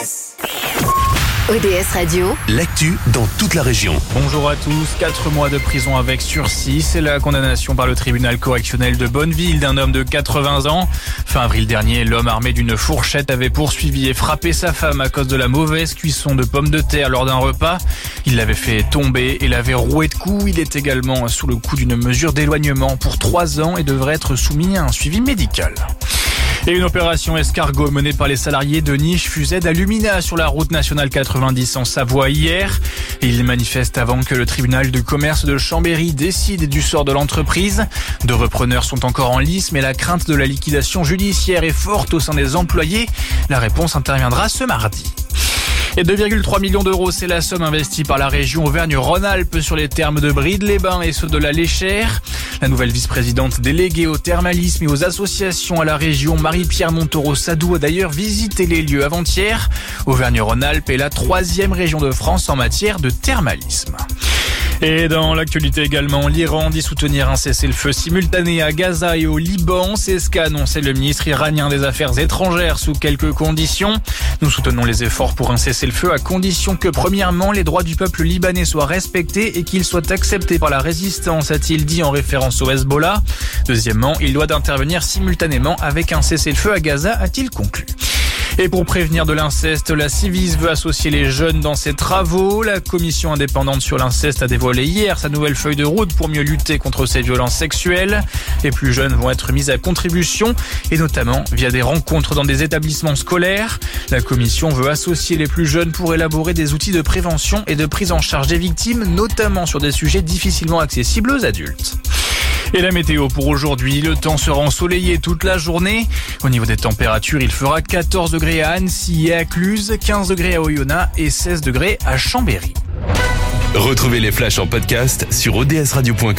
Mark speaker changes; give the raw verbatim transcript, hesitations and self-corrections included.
Speaker 1: O D S Radio,
Speaker 2: l'actu dans toute la région.
Speaker 3: Bonjour à tous. Quatre mois de prison avec sursis. C'est la condamnation par le tribunal correctionnel de Bonneville d'un homme de quatre-vingts ans. Fin avril dernier, l'homme armé d'une fourchette avait poursuivi et frappé sa femme à cause de la mauvaise cuisson de pommes de terre lors d'un repas. Il l'avait fait tomber et l'avait roué de coups. Il est également sous le coup d'une mesure d'éloignement pour trois ans et devrait être soumis à un suivi médical. Et une opération escargot menée par les salariés de Niche Fusée d'Alumina sur la route nationale quatre-vingt-dix en Savoie hier. Ils manifestent avant que le tribunal de commerce de Chambéry décide du sort de l'entreprise. Deux repreneurs sont encore en lice, mais la crainte de la liquidation judiciaire est forte au sein des employés. La réponse interviendra ce mardi. Et deux virgule trois millions d'euros, c'est la somme investie par la région Auvergne-Rhône-Alpes sur les thermes de Bride-les-Bains et ceux de la Léchère. La nouvelle vice-présidente déléguée au thermalisme et aux associations à la région, Marie-Pierre Montaureau-Sadou, a d'ailleurs visité les lieux avant-hier. Auvergne-Rhône-Alpes est la troisième région de France en matière de thermalisme. Et dans l'actualité également, l'Iran dit soutenir un cessez-le-feu simultané à Gaza et au Liban. C'est ce qu'a annoncé le ministre iranien des Affaires étrangères sous quelques conditions. Nous soutenons les efforts pour un cessez-le-feu à condition que, premièrement, les droits du peuple libanais soient respectés et qu'ils soient acceptés par la résistance, a-t-il dit en référence au Hezbollah. Deuxièmement, il doit intervenir simultanément avec un cessez-le-feu à Gaza, a-t-il conclu. Et pour prévenir de l'inceste, la Civis veut associer les jeunes dans ses travaux. La commission indépendante sur l'inceste a dévoilé hier sa nouvelle feuille de route pour mieux lutter contre ces violences sexuelles. Les plus jeunes vont être mis à contribution et notamment via des rencontres dans des établissements scolaires. La commission veut associer les plus jeunes pour élaborer des outils de prévention et de prise en charge des victimes, notamment sur des sujets difficilement accessibles aux adultes. Et la météo pour aujourd'hui, le temps sera ensoleillé toute la journée. Au niveau des températures, il fera quatorze degrés à Annecy et à Cluse, quinze degrés à Oyonnax et seize degrés à Chambéry.
Speaker 2: Retrouvez les flashs en podcast sur o d s radio point com.